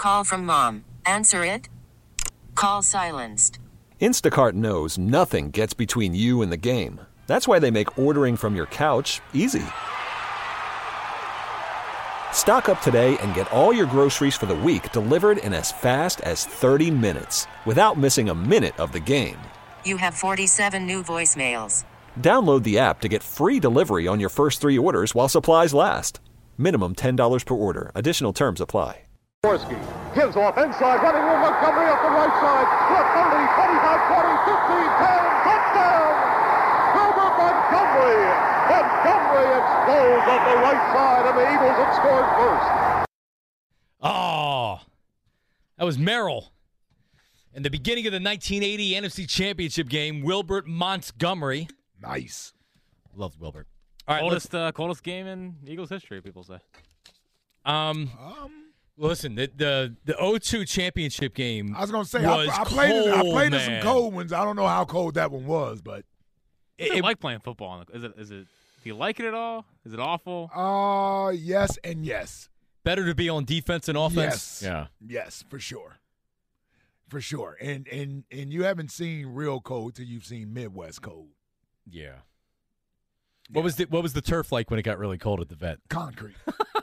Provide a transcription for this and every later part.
Call from mom. Answer it. Call silenced. Instacart knows nothing gets between you and the game. That's why they make ordering from your couch easy. Stock up today and get all your groceries for the week delivered in as fast as 30 minutes without missing a minute of the game. You have 47 new voicemails. Download the app to get free delivery on your first 3 orders while supplies last. Minimum $10 per order. Additional terms apply. Jaworski gives off inside, running with Montgomery up the right side. Look, 30, 25, 20, 10, touchdown! Herbert Montgomery! Montgomery explodes up the right side, and the Eagles have scored first. Oh, that was Merrill. In the beginning of the 1980 NFC Championship game, Wilbert Montgomery. Nice. Loved Wilbert. All right, coldest game in Eagles history, people say. Listen, the 0-2 championship game. I was gonna say was I played in some man. cold ones. I don't know how cold that one was, but I like playing football. Is it? Do you like it at all? Is it awful? Yes and yes. Better to be on defense and offense. Yes. Yeah. Yes, for sure. For sure. And you haven't seen real cold till you've seen Midwest cold. Yeah. What was the turf like when it got really cold at the vet? Concrete.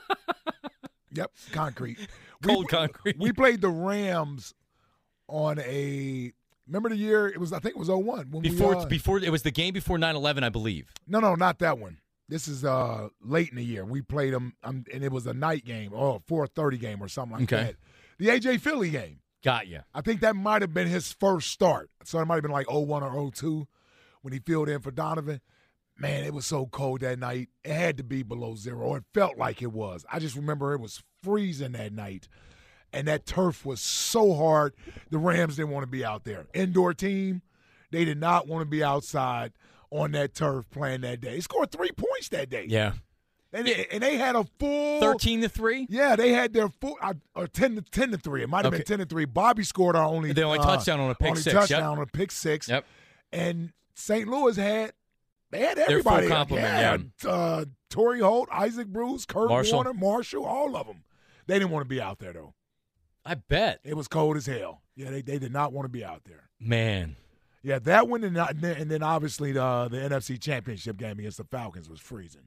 Yep, concrete. Cold concrete. We played the Rams on remember the year? I think it was 01. Before it was the game before 9/11, I believe. No, not that one. This is late in the year. We played them, and it was a night game, 4:30 game or something like that. The A.J. Philly game. Got you. I think that might have been his first start. So it might have been like 01 or 02 when he filled in for Donovan. Man, it was so cold that night. It had to be below zero. It felt like it was. I just remember it was freezing that night. And that turf was so hard, the Rams didn't want to be out there. Indoor team, they did not want to be outside on that turf playing that day. They scored 3 points that day. Yeah. And they had a full 13-3? Yeah, they had their full or 10-3. It might have been 10-3. Bobby scored our only touchdown on a pick six. Touchdown on a pick six. Yep. And St. Louis had everybody. Their full complement, yeah. Torrey Holt, Isaac Bruce, Kurt Marshall. Warner, Marshall, all of them. They didn't want to be out there though. I bet. It was cold as hell. Yeah, they did not want to be out there. Man. Yeah, that one and then obviously the NFC Championship game against the Falcons was freezing.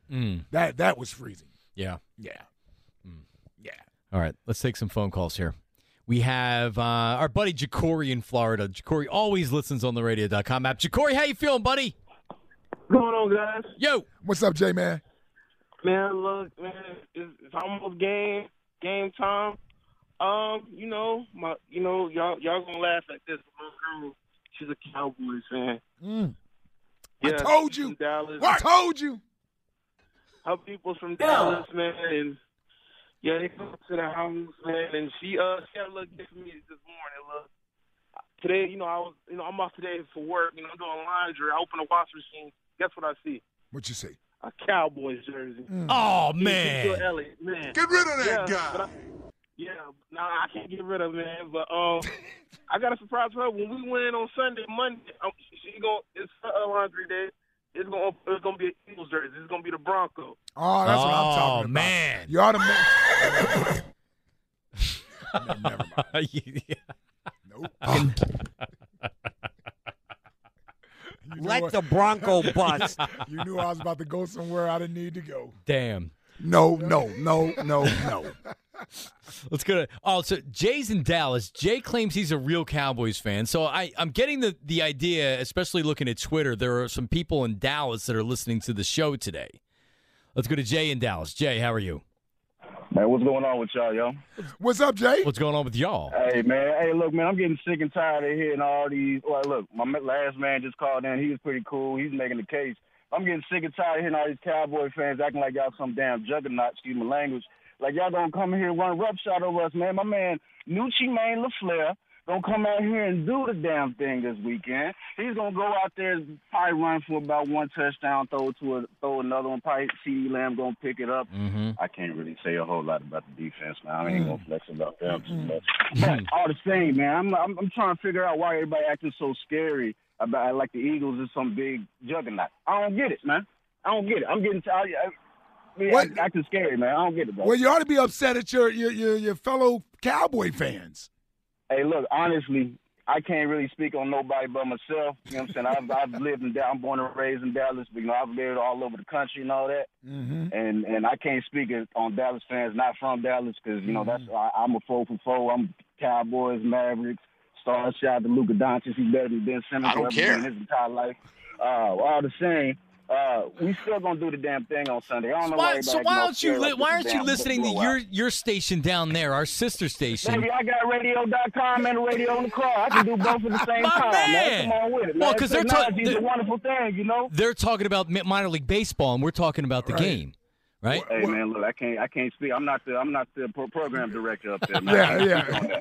That was freezing. Yeah. Yeah. Yeah. All right, let's take some phone calls here. We have our buddy Jacory in Florida. Jacory always listens on the radio.com app. Jacory, how you feeling, buddy? What's going on, guys? Yo. What's up, J-Man? Man, look, man, it's almost game time. Y'all gonna laugh at this. My girl, she's a Cowboys fan. Yeah, I told you. Dallas. I told you. Her people's from Dallas, man, and yeah, they come to the house, man, and she had a little gift for me this morning. Look, today, I'm off today for work. I'm doing laundry. I open the wash machine. Guess what I see? What you see? A Cowboys jersey. Oh man! Man, get rid of that guy. I can't get rid of him, man. But I got a surprise for her. When we win on Monday, it's her laundry day. It's gonna be an Eagles jersey. It's gonna be the Broncos. Oh, that's what I'm talking about. Man. You ought to never mind. Yeah. Nope. Let the Bronco bust. You knew I was about to go somewhere I didn't need to go. Damn. No. Let's go to so Jay's in Dallas. Jay claims he's a real Cowboys fan. So I'm getting the idea, especially looking at Twitter, there are some people in Dallas that are listening to the show today. Let's go to Jay in Dallas. Jay, how are you? Man, what's going on with y'all, yo? What's up, Jay? What's going on with y'all? Hey, man. Hey, look, man, I'm getting sick and tired of hearing all these. Well, look, my last man just called in. He was pretty cool. He's making the case. I'm getting sick and tired of hearing all these Cowboy fans acting like y'all some damn juggernaut, excuse my language. Like, y'all gonna come here and run roughshod over us, man. My man, Nucci Maine LaFleur, gonna come out here and do the damn thing this weekend. He's gonna go out there and probably run for about one touchdown, throw another one. Probably CeeDee Lamb gonna pick it up. Mm-hmm. I can't really say a whole lot about the defense, man. I ain't gonna flex about them too much. But all the same, man, I'm trying to figure out why everybody acting so scary about like the Eagles is some big juggernaut. I don't get it, man. I don't get it. I'm getting tired. Man, acting scary, man. I don't get it, bro. Well, you ought to be upset at your fellow Cowboy fans. Hey, look, honestly, I can't really speak on nobody but myself. You know what I'm saying? I've lived in Dallas. I'm born and raised in Dallas, but, I've lived all over the country and all that. Mm-hmm. And I can't speak on Dallas fans not from Dallas because, I'm a 4 for 4. I'm Cowboys, Mavericks, Stars. Shout out to Luka Doncic. He's better than Ben Simmons. I don't care. In his entire life. All the same. We still gonna do the damn thing on Sunday. I don't know why aren't you listening to your station down there, our sister station? Maybe I got radio.com and the radio in the car. I can do both at the same time. Man. Come on with it. Well, because they're a wonderful thing, They're talking about minor league baseball, and we're talking about the game. Right? Hey man, look, I can't speak. I'm not the program director up there, man.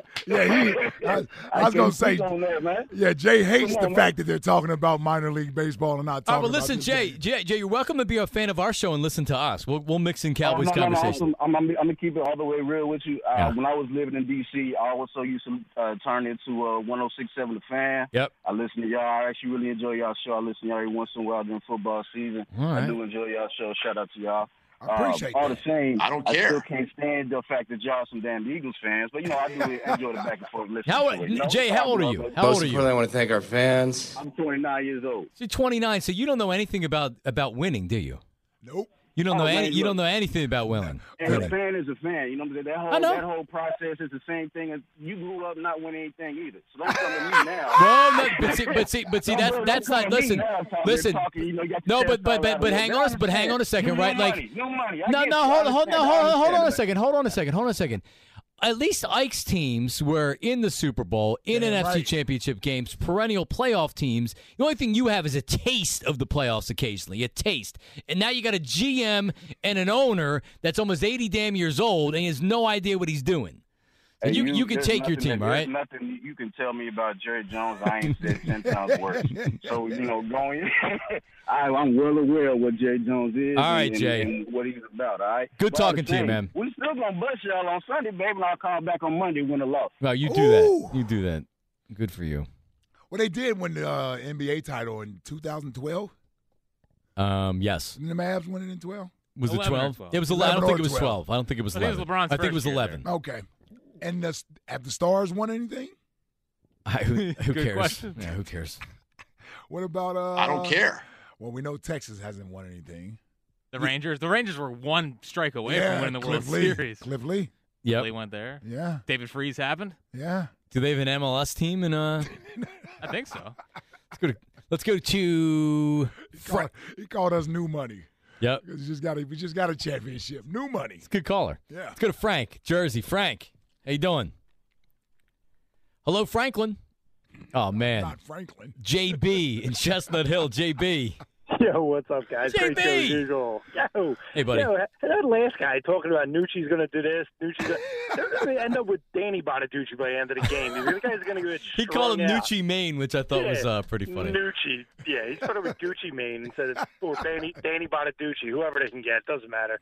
I was gonna say, man. Yeah, Jay hates the fact that they're talking about minor league baseball and not talking. All right, well, listen, Jay, you're welcome to be a fan of our show and listen to us. We'll mix in Cowboys conversation. I'm gonna keep it all the way real with you. When I was living in D.C., I also used to turn into 106.7 The Fan. Yep. I listen to y'all. I actually really enjoy y'all show. I listen to y'all every once in a while during football season. Right. I do enjoy y'all show. Shout out to y'all. I appreciate all the same. I don't care. I still can't stand the fact that y'all some damn Eagles fans, but I do enjoy the back and forth listening. Jay, how old are you? How old are you? I want to thank our fans. I'm 29 years old. So you're 29, so you don't know anything about winning, do you? Nope. You don't don't know anything about winning. And a fan is a fan. That whole process is the same thing as you grew up not winning anything either. So don't come to me now. Well, but see, that's not. Listen. No, but hang on a second, right? No money. Hold on a second. At least Ike's teams were in the Super Bowl, in NFC Championship games, perennial playoff teams. The only thing you have is a taste of the playoffs occasionally, a taste. And now you got a GM and an owner that's almost 80 damn years old and he has no idea what he's doing. And you can take your team, all right? There's nothing you can tell me about Jerry Jones. I ain't said 10 times worse. So, going I'm well aware of what Jerry Jones is Jay. and what he's about, all right? Good talking to you, man. We still going to bust y'all on Sunday, baby, and I'll call back on Monday when the loss. Well, you do that. You do that. Good for you. Well, they did win the NBA title in 2012. Yes. Didn't the Mavs win it in 12? Was it 12? It was 11. I don't think it was 12. I don't think it was 11. LeBron's I think it was first year 11. there. Okay. And have the Stars won anything? Who cares? Question. Yeah, who cares? What about I don't care. Well, we know Texas hasn't won anything. The Rangers were one strike away from winning the World Series. Cliff Lee. Yep. Lee went there. Yeah. David Freese happened. Yeah. Do they have an MLS team? I think so. Let's go to He called us new money. Yep. We just got a championship. New money. It's a good caller. Yeah. Let's go to Frank, Jersey. Frank, how you doing? Hello, Franklin. Oh, man. Not Franklin. JB in Chestnut Hill. JB. Yo, what's up, guys? JB. Great show as usual. Yo. Hey, buddy. Yo, that last guy talking about Nucci's going to do this. They're going to end up with Danny Bonaducci by the end of the game. The guy's going to get He called him out. Nucci Maine, which I thought was pretty funny. Nucci. Yeah, he's started with Gucci Mane instead of Danny Bonaducci, whoever they can get. Doesn't matter.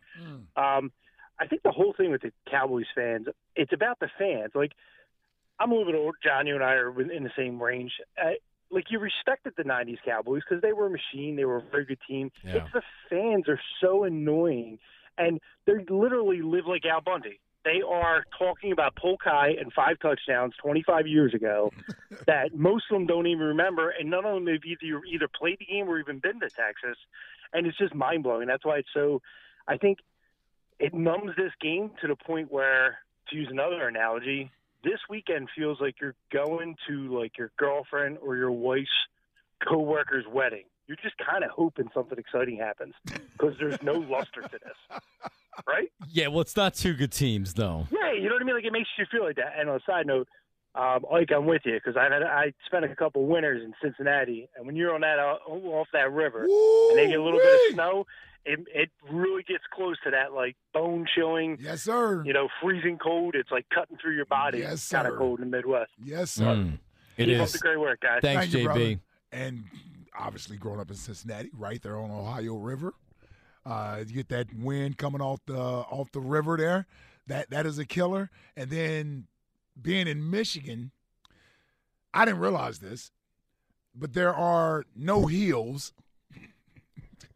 I think the whole thing with the Cowboys fans, it's about the fans. Like, I'm a little bit old. John, you and I are in the same range. You respected the 90s Cowboys because they were a machine. They were a very good team. Yeah. It's the fans are so annoying, and they literally live like Al Bundy. They are talking about Polkai and 5 touchdowns 25 years ago that most of them don't even remember, and none of them have either played the game or even been to Texas, and it's just mind-blowing. That's why it's so – I think it numbs this game to the point where, to use another analogy – this weekend feels like you're going to your girlfriend or your wife's coworker's wedding. You're just kind of hoping something exciting happens because there's no luster to this, right? Yeah, well, it's not two good teams, though. Yeah, you know what I mean? It makes you feel like that. And on a side note, I'm with you because I spent a couple winters in Cincinnati, and when you're on that off that river and they get a little bit of snow, it really gets close to that bone chilling. Yes, sir. Freezing cold. It's like cutting through your body. Yes, sir. Kind of cold in the Midwest. Yes, sir. Keep up the great work, guys. Thanks, Thank you, JB. brother. And obviously, growing up in Cincinnati, right there on Ohio River, you get that wind coming off the river there. That is a killer. And then being in Michigan, I didn't realize this, but there are no hills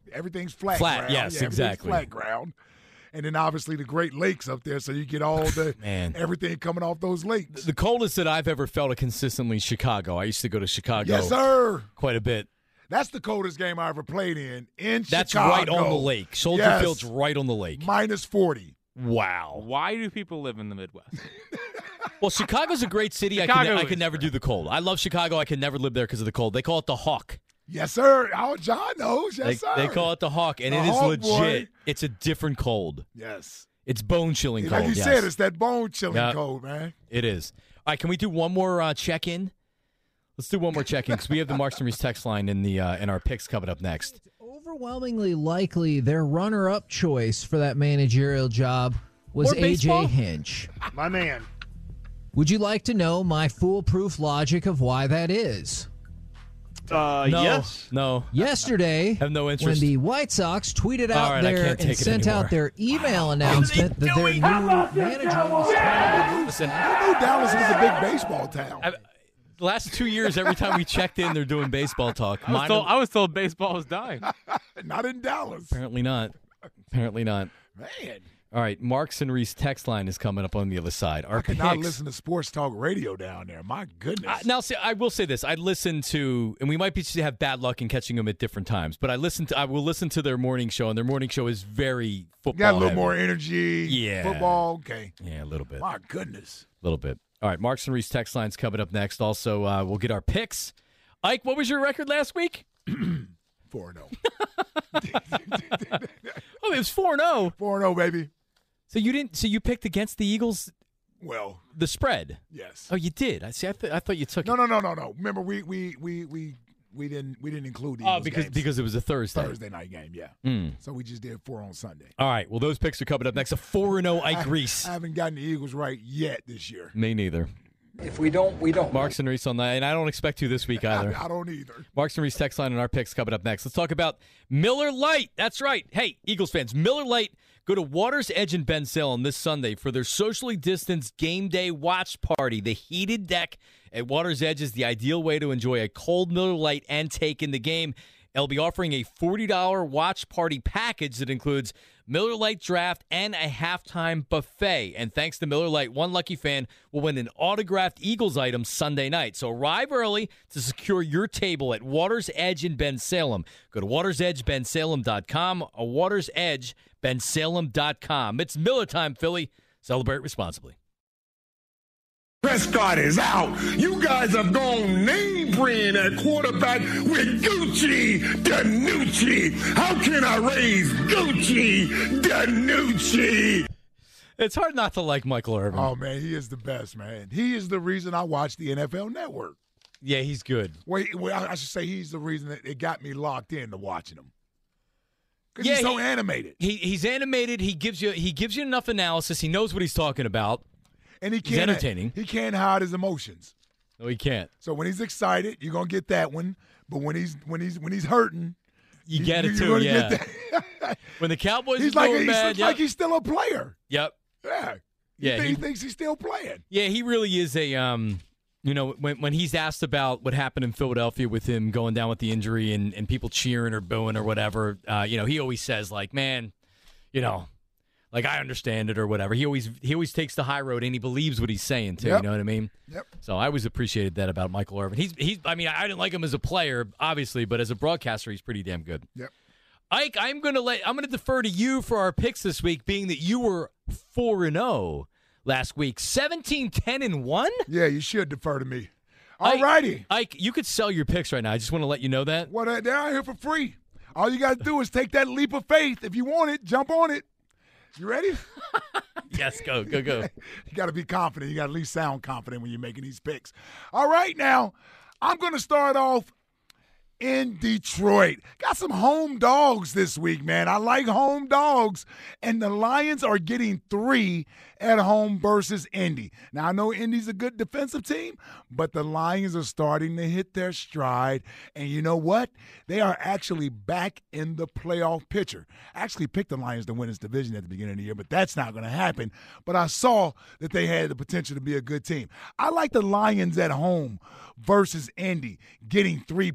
everything's flat. Flat, ground. yes, Yeah, exactly. Flat ground. And then obviously the Great Lakes up there, so you get all the everything coming off those lakes. The coldest that I've ever felt it consistently Chicago. I used to go to Chicago. Yes, sir. Quite a bit. That's the coldest game I ever played in That's Chicago. right on the lake. Soldier Field's right on the lake. -40. Wow. Why do people live in the Midwest? Well, Chicago's a great city. I could never do the cold. I love Chicago. I could never live there because of the cold. They call it the Hawk. Yes, sir. Oh, John knows. Yes, sir. They call it the Hawk, and The it is Hawk, legit. boy. It's a different cold. Yes. It's bone-chilling Like cold, you said, it's that bone-chilling cold, man. It is. All right, can we do one more check-in? Let's do one more check-in because we have the Marks and Reese text line in our picks coming up next. Overwhelmingly likely their runner-up choice for that managerial job was More baseball? A.J. Hinch. My man. Would you like to know my foolproof logic of why that is? No, Yes. No. Yesterday, have no when interest. the White Sox tweeted All out right, I there can't take and it sent anymore. out their email announcement that their new manager was Listen, I knew Dallas was a big baseball town. the last 2 years, every time we checked in, they're doing baseball talk. I was told baseball was dying. Not in Dallas. Apparently not. Apparently not. Man. All right, Marks and Reese text line is coming up on the other side. Our I could not picks. listen to sports talk radio down there. My goodness. Now, see, I will say this: I listen to, and we might just have bad luck in catching them at different times. But I will listen to their morning show, and their morning show is very football. Got a little heavy. more energy. Yeah. Football. Okay. Yeah, a little bit. My goodness. A little bit. All right, Marks and Reese text line's coming up next. Also, we'll get our picks. Ike, what was your record last week? 4-0. Oh, it was 4-0. 4-0, baby. So you didn't. So you picked against the Eagles. Well, the spread. Yes. Oh, you did. I see. I thought you took No. it. No. Remember, we didn't include the Eagles games. because it was a Thursday night game. Yeah. Mm. So we just did 4 on Sunday. All right. Well, those picks are coming up next. A 4-0 Ike Reese. I haven't gotten the Eagles right yet this year. Me neither. If we don't, we don't. Marks and Reese on that, and I don't expect to this week either. I don't either. Marks and Reese text line and our picks coming up next. Let's talk about Miller Lite. That's right. Hey, Eagles fans, Miller Lite. Go to Water's Edge in Ben Salem this Sunday for their socially distanced game day watch party. The heated deck at Water's Edge is the ideal way to enjoy a cold Miller Lite and take in the game. They'll be offering a $40 watch party package that includes Miller Lite draft and a halftime buffet. And thanks to Miller Lite, one lucky fan will win an autographed Eagles item Sunday night. So arrive early to secure your table at Water's Edge in Ben Salem. Go to watersedgebensalem.com or watersedgebensalem.com. It's Miller time, Philly. Celebrate responsibly. Prescott is out. You guys have gone name brand at quarterback with Gucci Danucci. How can I raise Gucci Danucci? It's hard not to like Michael Irvin. Oh, man, he is the best, man. He is the reason I watch the NFL Network. Yeah, he's good. Wait, I should say he's the reason that it got me locked into watching him. Because Yeah, he's so animated. He's animated. He gives you enough analysis. He knows what he's talking about. And he's entertaining. He can't hide his emotions. No, he can't. So when he's excited, you're gonna get that one. But when he's hurting, You get it you're too, gonna yeah. get that. When the Cowboys he's are like doing bad, like he's still a player. Yep. Yeah. Yeah, He thinks he's still playing. Yeah, he really is a when he's asked about what happened in Philadelphia with him going down with the injury and people cheering or booing or whatever, he always says like, man, like I understand it or whatever. He always takes the high road and he believes what he's saying too. Yep. You know what I mean? Yep. So I always appreciated that about Michael Irvin. He's I didn't like him as a player, obviously, but as a broadcaster, he's pretty damn good. Yep. Ike, I'm gonna defer to you for our picks this week, being that you were 4-0 last week, 17-10-1. Yeah, you should defer to me. All righty. Ike, you could sell your picks right now. I just want to let you know that. Well, they're out here for free. All you got to do is take that leap of faith. If you want it, jump on it. You ready? Yes, go. You got to be confident. You got to at least sound confident when you're making these picks. All right, now, I'm going to start off in Detroit. Got some home dogs this week, man. I like home dogs. And the Lions are getting 3 at home versus Indy. Now, I know Indy's a good defensive team, but the Lions are starting to hit their stride. And you know what? They are actually back in the playoff picture. I actually picked the Lions to win this division at the beginning of the year, but that's not going to happen. But I saw that they had the potential to be a good team. I like the Lions at home versus Indy getting 3 points. Give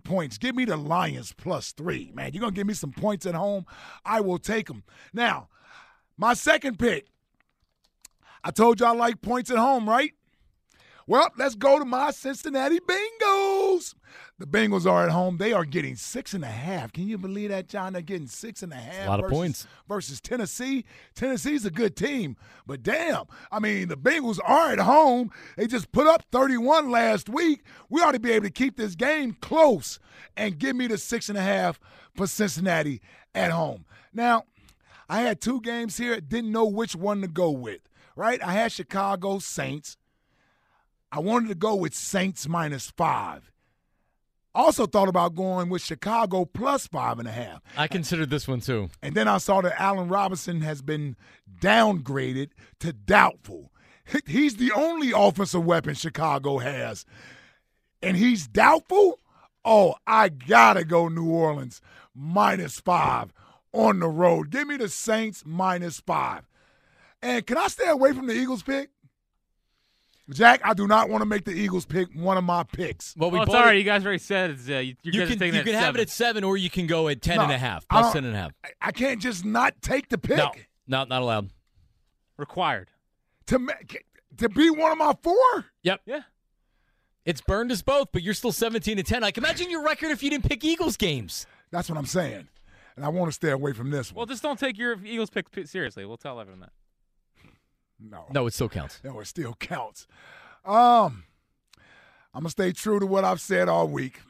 give me the Lions +3. Man, you're going to give me some points at home? I will take them. Now, my second pick. I told you I like points at home, right? Well, let's go to my Cincinnati Bengals. The Bengals are at home. They are getting 6.5. Can you believe that, John? They're getting 6.5. A lot of points. Versus Tennessee. Tennessee's a good team. But damn, I mean, the Bengals are at home. They just put up 31 last week. We ought to be able to keep this game close and give me the 6.5 for Cincinnati at home. Now, I had 2 games here. Didn't know which one to go with, right? I had Chicago Saints. I wanted to go with Saints -5. Also thought about going with Chicago +5.5. I considered this one too. And then I saw that Allen Robinson has been downgraded to doubtful. He's the only offensive weapon Chicago has. And he's doubtful? Oh, I got to go New Orleans -5 on the road. Give me the Saints -5. And can I stay away from the Eagles pick? Jack, I do not want to make the Eagles pick one of my picks. Well, it's all right. You guys already said it's, you can have it at 7, or you can go at 10.5, plus 10.5. I can't just not take the pick. No, not allowed. Required. To be one of my 4? Yep. Yeah. It's burned us both, but you're still 17-10. I can imagine your record if you didn't pick Eagles games. That's what I'm saying. And I want to stay away from this one. Well, just don't take your Eagles pick seriously. We'll tell everyone that. No, it still counts. No, it still counts. I'm going to stay true to what I've said all week.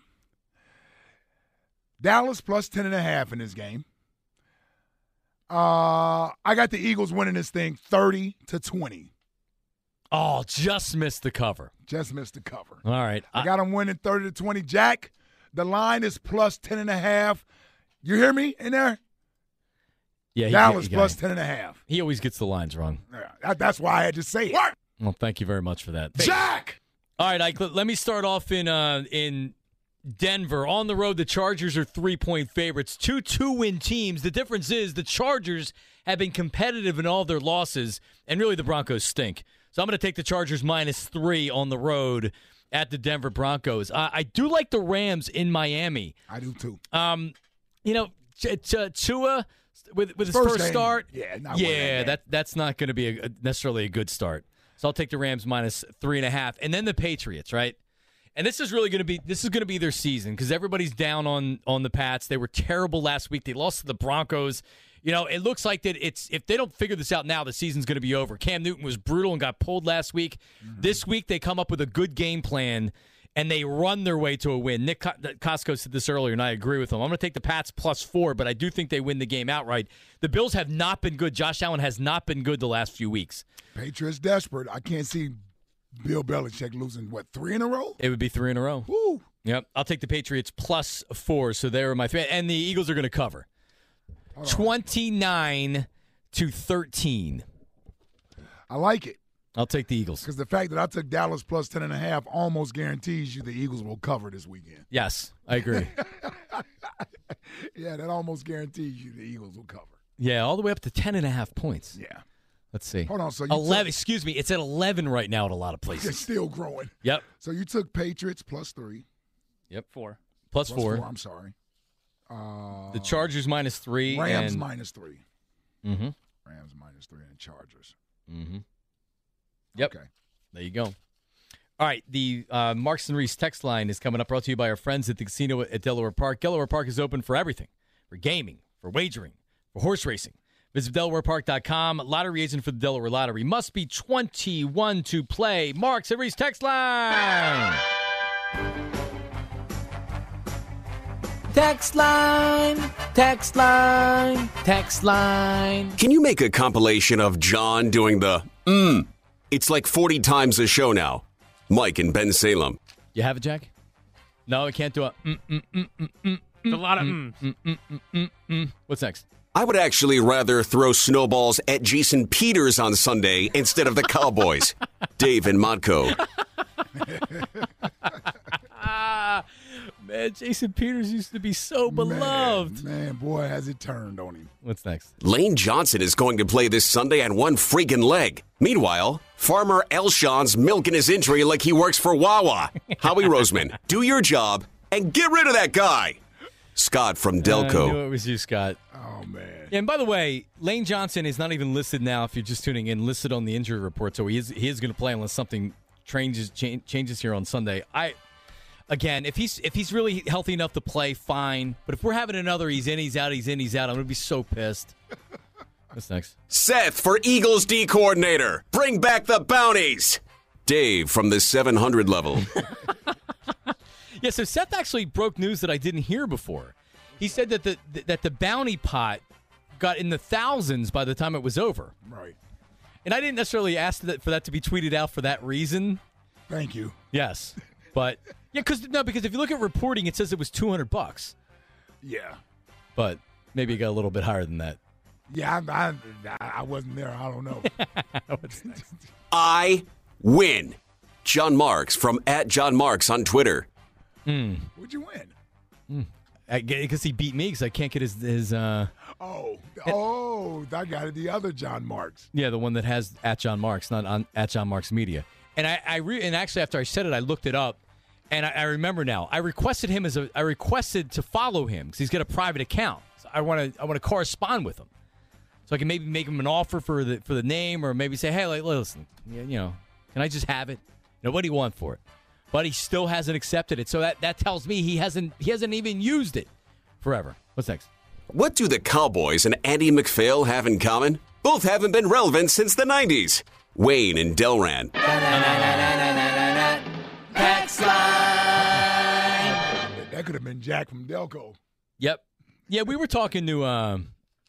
Dallas +10.5 in this game. I got the Eagles winning this thing 30-20. Oh, just missed the cover. Just missed the cover. All right. I got them winning 30-20. Jack, the line is +10.5. You hear me in there? Yeah, Dallas +10.5. He always gets the lines wrong. Yeah, that's why I had to say it. What? Well, thank you very much for that. Jack! All right, Ike, let me start off in Denver. On the road, the Chargers are 3-point favorites. 2 2-win teams. The difference is the Chargers have been competitive in all their losses, and really the Broncos stink. So I'm going to take the Chargers -3 on the road at the Denver Broncos. I do like the Rams in Miami. I do too. Tua with his first start. Yeah, that's not going to be necessarily a good start. So I'll take the Rams -3.5, and then the Patriots, right? And this is going to be their season because everybody's down on the Pats. They were terrible last week. They lost to the Broncos. You know, it looks like that if they don't figure this out now, the season's going to be over. Cam Newton was brutal and got pulled last week. Mm-hmm. This week they come up with a good game plan and they run their way to a win. Nick Costco said this earlier, and I agree with him. I'm going to take the Pats +4, but I do think they win the game outright. The Bills have not been good. Josh Allen has not been good the last few weeks. Patriots desperate. I can't see Bill Belichick losing, 3 in a row? It would be 3 in a row. Woo. Yep. I'll take the Patriots +4, so they're my fan. And the Eagles are going to cover. 29-13. I like it. I'll take the Eagles. Because the fact that I took Dallas +10.5 almost guarantees you the Eagles will cover this weekend. Yes, I agree. Yeah, that almost guarantees you the Eagles will cover. Yeah, all the way up to 10.5 points. Yeah. Let's see. Hold on. So 11. Excuse me. It's at 11 right now at a lot of places. It's still growing. Yep. So you took Patriots +3. Yep. 4. +4. I'm sorry. The Chargers -3. Rams and... -3. Mm-hmm. Rams -3 and Chargers. Mm-hmm. Yep. Okay. There you go. All right. The Marks and Reese text line is coming up, brought to you by our friends at the casino at Delaware Park. Delaware Park is open for everything, for gaming, for wagering, for horse racing. Visit DelawarePark.com. Lottery agent for the Delaware Lottery. Must be 21 to play. Marks and Reese text line. Text line, text line, text line. Can you make a compilation of John doing the It's like 40 times a show now. Mike and Ben Salem. You have it, Jack? No, I can't do it. A lot of What's next? I would actually rather throw snowballs at Jason Peters on Sunday instead of the Cowboys. Dave and Modco. Man, Jason Peters used to be so beloved. Man, boy, has it turned on him. What's next? Lane Johnson is going to play this Sunday on one freaking leg. Meanwhile, Farmer Elshon's milking his injury like he works for Wawa. Howie Roseman, do your job and get rid of that guy. Scott from Delco. I knew it was you, Scott. Oh, man. And by the way, Lane Johnson is not even listed now, if you're just tuning in, listed on the injury report, so he is going to play unless something changes here on Sunday. Again, if he's really healthy enough to play, fine. But if we're having another he's in, he's out, I'm going to be so pissed. What's next? Seth for Eagles D coordinator. Bring back the bounties. Dave from the 700 level. Yeah, so Seth actually broke news that I didn't hear before. He said that the bounty pot got in the thousands by the time it was over. Right. And I didn't necessarily ask for that to be tweeted out for that reason. Thank you. Yes. But, yeah, because if you look at reporting, it says it was $200. Yeah. But maybe it got a little bit higher than that. Yeah, I wasn't there. I don't know. What's next? I win. John Marks from @JohnMarks on Twitter. What'd you win? Because he beat me because I can't get his I got it. The other John Marks. Yeah, the one that has @JohnMarks, not on @JohnMarks Media. And and actually after I said it, I looked it up, and I remember now. I requested to follow him because he's got a private account. So I want to correspond with him, so I can maybe make him an offer for the name, or maybe say, hey, listen, can I just have it? What do you want for it? But he still hasn't accepted it, so that tells me he hasn't even used it forever. What's next? What do the Cowboys and Andy McPhail have in common? Both haven't been relevant since the 90s. Wayne and Delran. Text line. That could have been Jack from Delco. Yep. Yeah, we were talking to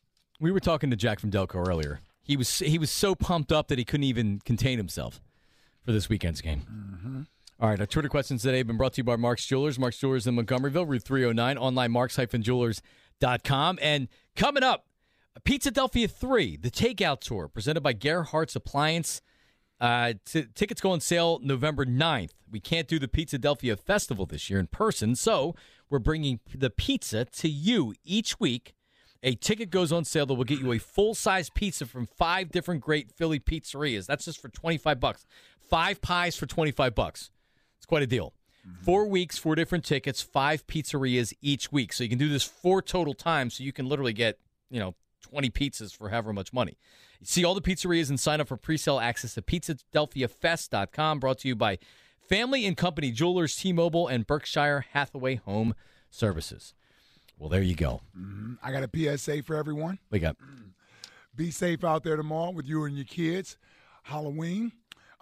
Jack from Delco earlier. He was so pumped up that he couldn't even contain himself for this weekend's game. Mm-hmm. All right, our Twitter questions today have been brought to you by Mark's Jewelers. Mark's Jewelers in Montgomeryville, Route 309, online marks-jewelers.com. And coming up, Pizzadelphia 3, the takeout tour, presented by Gerhardt's Appliance. Tickets go on sale November 9th. We can't do the Pizzadelphia Festival this year in person, so we're bringing the pizza to you each week. A ticket goes on sale that will get you a full-size pizza from 5 different great Philly pizzerias. That's just for $25. 5 pies for $25. It's quite a deal. 4 weeks, 4 different tickets, 5 pizzerias each week. So you can do this 4 total times, so you can literally get, 20 pizzas for however much money. See all the pizzerias and sign up for pre-sale access to PizzadelphiaFest.com, brought to you by Family and Company Jewelers, T-Mobile, and Berkshire Hathaway Home Services. Well, there you go. Mm-hmm. I got a PSA for everyone. We got. Be safe out there tomorrow with you and your kids. Halloween.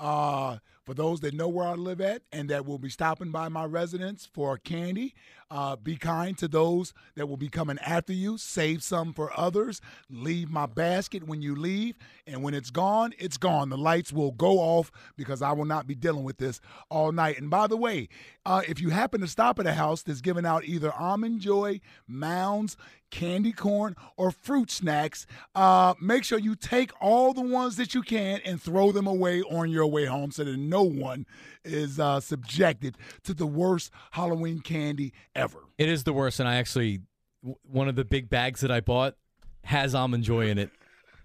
For those that know where I live at and that will be stopping by my residence for candy, be kind to those that will be coming after you. Save some for others. Leave my basket when you leave. And when it's gone, it's gone. The lights will go off because I will not be dealing with this all night. And by the way, if you happen to stop at a house that's giving out either Almond Joy, Mounds, candy corn, or fruit snacks, make sure you take all the ones that you can and throw them away on your way home so that no one is subjected to the worst Halloween candy ever. It is the worst, and I actually, one of the big bags that I bought has Almond Joy in it.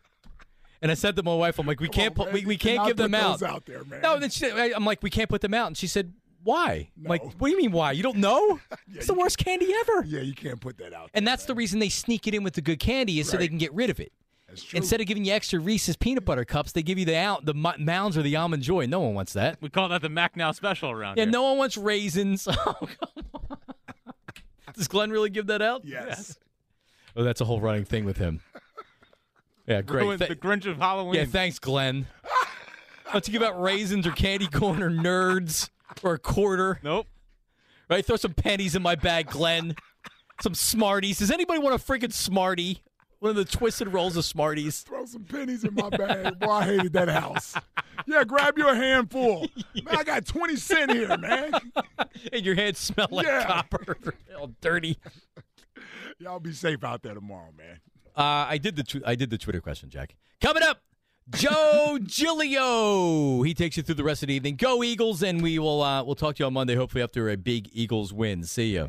And I said to my wife, I'm like, we can't give them out. Out there, man. No, then I'm like, we can't put them out. And she said, why? No. I'm like, what do you mean why? You don't know? It's the worst candy ever. Yeah, you can't put that out. And that's the reason they sneak it in with the good candy is so they can get rid of it. That's true. Instead of giving you extra Reese's peanut butter cups, they give you the Mounds or the Almond Joy. No one wants that. We call that the Mac Now special around here. Yeah, no one wants raisins. Oh, come on. Does Glenn really give that out? Yes. Oh, that's a whole running thing with him. Yeah, great. The Grinch of Halloween. Yeah, thanks, Glenn. Don't you give out raisins or candy corn or nerds or a quarter? Nope. Right? Throw some pennies in my bag, Glenn. Some Smarties. Does anybody want a freaking Smartie? One of the twisted rolls of Smarties. Throw some pennies in my bag. Boy, I hated that house. Yeah, grab your handful. Man, I got 20 cents here, man. And your hands smell like copper. All dirty. Y'all be safe out there tomorrow, man. I did the Twitter question, Jack. Coming up, Joe Giglio. He takes you through the rest of the evening. Go Eagles, and we'll talk to you on Monday, hopefully after a big Eagles win. See ya.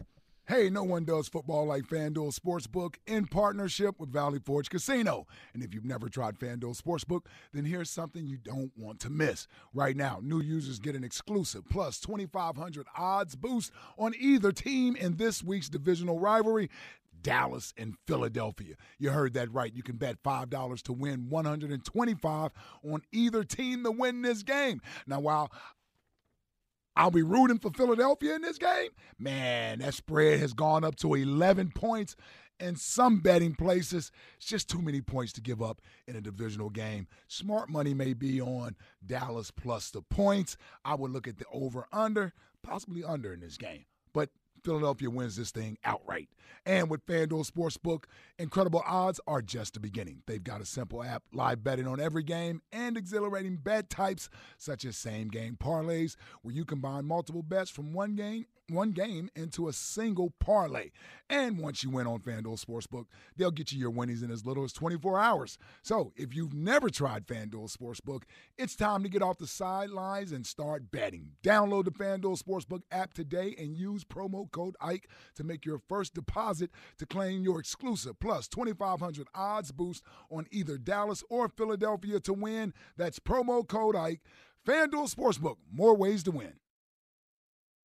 Hey, no one does football like FanDuel Sportsbook in partnership with Valley Forge Casino. And if you've never tried FanDuel Sportsbook, then here's something you don't want to miss. Right now, new users get an exclusive plus 2,500 odds boost on either team in this week's divisional rivalry, Dallas and Philadelphia. You heard that right. You can bet $5 to win $125 on either team to win this game. Now, while I'll be rooting for Philadelphia in this game, man, that spread has gone up to 11 points. In some betting places, it's just too many points to give up in a divisional game. Smart money may be on Dallas plus the points. I would look at the over-under, possibly under in this game. But Philadelphia wins this thing outright. And with FanDuel Sportsbook, incredible odds are just the beginning. They've got a simple app, live betting on every game, and exhilarating bet types such as same-game parlays, where you combine multiple bets from one game into a single parlay. And once you win on FanDuel Sportsbook, they'll get you your winnings in as little as 24 hours. So if you've never tried FanDuel Sportsbook, it's time to get off the sidelines and start betting. Download the FanDuel Sportsbook app today and use promo code Ike to make your first deposit to claim your exclusive plus 2,500 odds boost on either Dallas or Philadelphia to win. That's promo code Ike. FanDuel Sportsbook, more ways to win.